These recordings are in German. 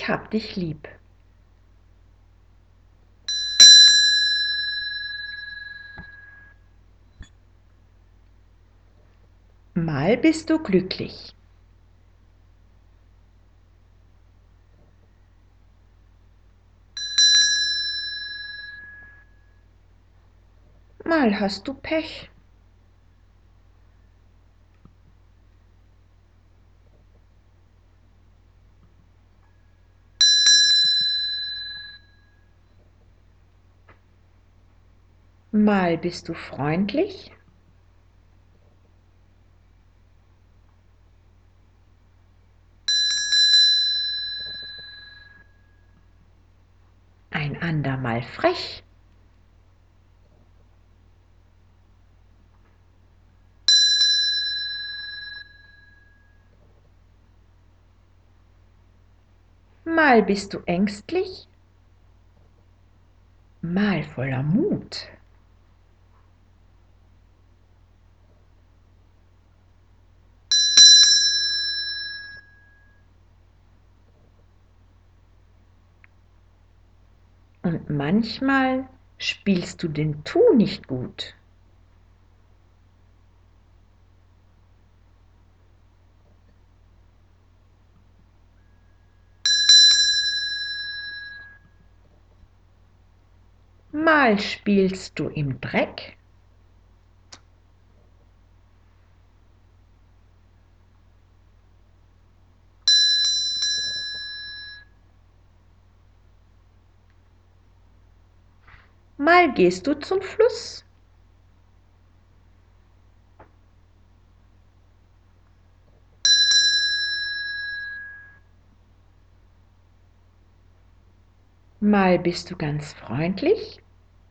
hab dich lieb. Mal bist du glücklich. Mal hast du Pech. Mal bist du freundlich. Ein andermal frech. Mal bist du ängstlich. Mal voller Mut. Und manchmal spielst du den Tu nicht gut. Mal spielst du im Dreck. Mal gehst du zum Fluss. Mal bist du ganz freundlich.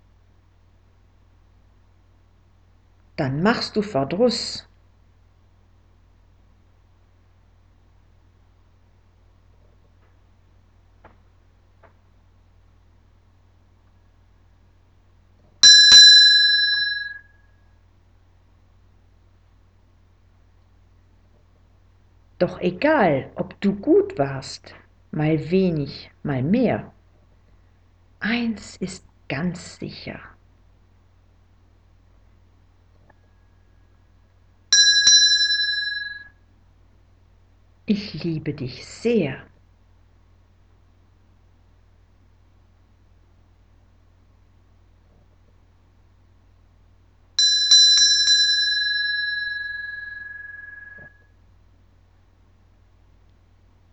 Dann machst du Verdruss. Doch egal, ob du gut warst, mal wenig, mal mehr. Eins ist ganz sicher. Ich liebe dich sehr.